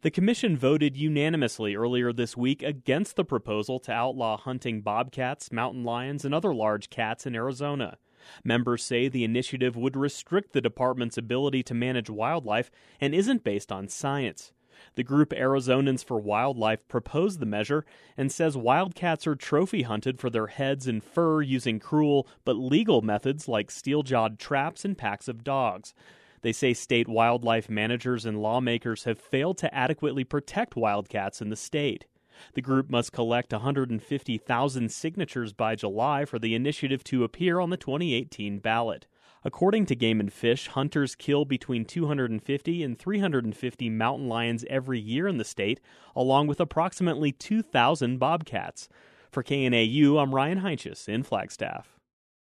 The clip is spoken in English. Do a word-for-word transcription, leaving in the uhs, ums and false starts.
The commission voted unanimously earlier this week against the proposal to outlaw hunting bobcats, mountain lions, and other large cats in Arizona. Members say the initiative would restrict the department's ability to manage wildlife and isn't based on science. The group Arizonans for Wildlife proposed the measure and says wildcats are trophy hunted for their heads and fur using cruel but legal methods like steel-jawed traps and packs of dogs. They say state wildlife managers and lawmakers have failed to adequately protect wildcats in the state. The group must collect one hundred fifty thousand signatures by July for the initiative to appear on the twenty eighteen ballot. According to Game and Fish, hunters kill between two hundred fifty and three hundred fifty mountain lions every year in the state, along with approximately two thousand bobcats. For K N A U, I'm Ryan Heinches in Flagstaff.